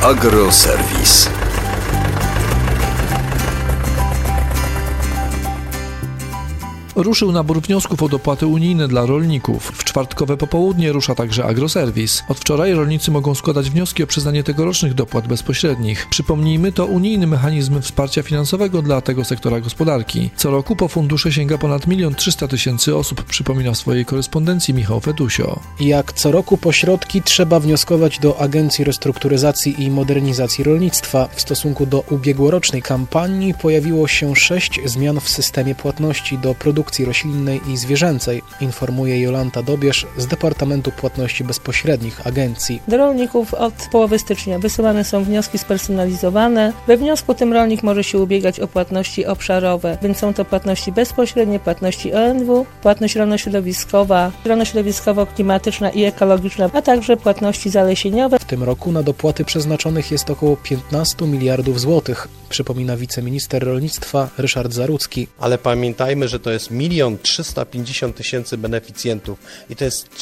Agroserwis. Ruszył nabór wniosków o dopłaty unijne dla rolników. W czwartkowe popołudnie rusza także Agroserwis. Od wczoraj rolnicy mogą składać wnioski o przyznanie tegorocznych dopłat bezpośrednich. Przypomnijmy, to unijny mechanizm wsparcia finansowego dla tego sektora gospodarki. Co roku po fundusze sięga ponad 1 300 000 osób, przypomina w swojej korespondencji Michał Fetusio. Jak co roku po środki trzeba wnioskować do Agencji Restrukturyzacji i Modernizacji Rolnictwa. W stosunku do ubiegłorocznej kampanii pojawiło się 6 zmian w systemie płatności do produkcji roślinnej i zwierzęcej, informuje Jolanta Dobierz z Departamentu Płatności Bezpośrednich Agencji. Do rolników od połowy stycznia wysyłane są wnioski spersonalizowane. We wniosku tym rolnik może się ubiegać o płatności obszarowe, więc są to płatności bezpośrednie, płatności ONW, płatność rolno-środowiskowa, rolno-środowiskowo-klimatyczna i ekologiczna, a także płatności zalesieniowe. W tym roku na dopłaty przeznaczonych jest około 15 miliardów złotych, przypomina wiceminister rolnictwa Ryszard Zarudzki. Ale pamiętajmy, że to jest 1 350 000 beneficjentów i to jest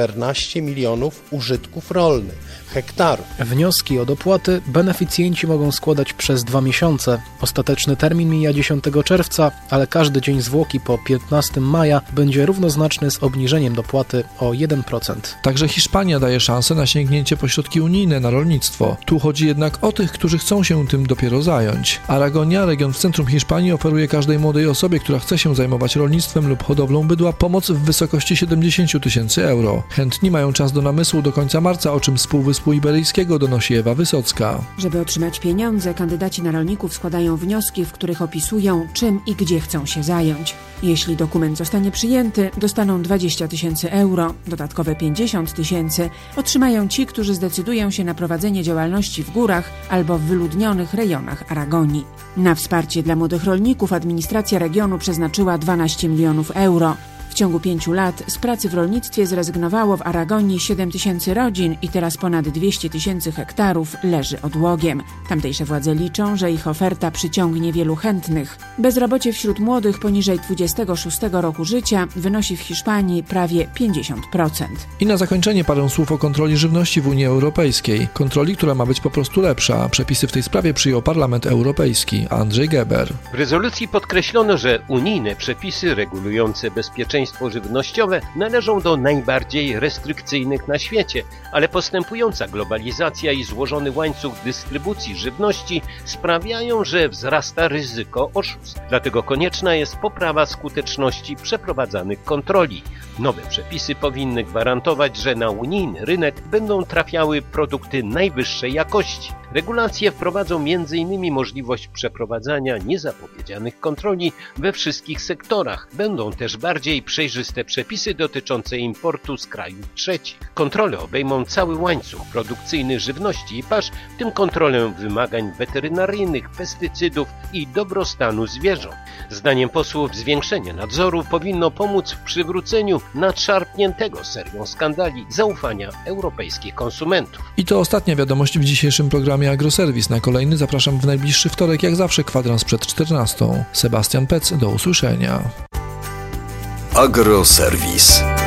14 milionów użytków rolnych, hektarów. Wnioski o dopłaty beneficjenci mogą składać przez 2 miesiące. Ostateczny termin mija 10 czerwca, ale każdy dzień zwłoki po 15 maja będzie równoznaczny z obniżeniem dopłaty o 1%. Także Hiszpania daje szansę na sięgnięcie po środki unijne na rolnictwo. Tu chodzi jednak o tych, którzy chcą się tym dopiero zająć. Aragonia, region w centrum Hiszpanii, oferuje każdej młodej osobie, która chce się zajmować rolnictwem lub hodowlą bydła, pomoc w wysokości 70 000 euro. Chętni mają czas do namysłu do końca marca, o czym z Półwyspu Iberyjskiego donosi Ewa Wysocka. Żeby otrzymać pieniądze, kandydaci na rolników składają wnioski, w których opisują, czym i gdzie chcą się zająć. Jeśli dokument zostanie przyjęty, dostaną 20 000 euro. Dodatkowe 50 000 otrzymają ci, którzy zdecydują się na prowadzenie działalności w górach albo w wyludnionych rejonach Aragonii. Na wsparcie dla młodych rolników administracja regionu przeznaczyła 12 milionów euro. W ciągu 5 lat z pracy w rolnictwie zrezygnowało w Aragonii 7 000 rodzin i teraz ponad 200 000 hektarów leży odłogiem. Tamtejsze władze liczą, że ich oferta przyciągnie wielu chętnych. Bezrobocie wśród młodych poniżej 26 roku życia wynosi w Hiszpanii prawie 50%. I na zakończenie parę słów o kontroli żywności w Unii Europejskiej. Kontroli, która ma być po prostu lepsza. Przepisy w tej sprawie przyjął Parlament Europejski. Andrzej Geber. W rezolucji podkreślono, że unijne przepisy regulujące bezpieczeństwo żywnościowe należą do najbardziej restrykcyjnych na świecie, ale postępująca globalizacja i złożony łańcuch dystrybucji żywności sprawiają, że wzrasta ryzyko oszustw. Dlatego konieczna jest poprawa skuteczności przeprowadzanych kontroli. Nowe przepisy powinny gwarantować, że na unijny rynek będą trafiały produkty najwyższej jakości. Regulacje wprowadzą m.in. możliwość przeprowadzania niezapowiedzianych kontroli we wszystkich sektorach. Będą też bardziej przejrzyste przepisy dotyczące importu z krajów trzecich. Kontrole obejmą cały łańcuch produkcyjny żywności i pasz, w tym kontrolę wymagań weterynaryjnych, pestycydów i dobrostanu zwierząt. Zdaniem posłów zwiększenie nadzoru powinno pomóc w przywróceniu nadszarpniętego serią skandali zaufania europejskich konsumentów. I to ostatnia wiadomość w dzisiejszym programie Agroserwis. Na kolejny zapraszam w najbliższy wtorek, jak zawsze kwadrans przed 14. Sebastian Pec, do usłyszenia. Agroserwis.